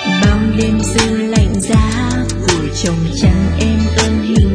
bao đêm dư lạnh giá vùi trong chăn em ơn hình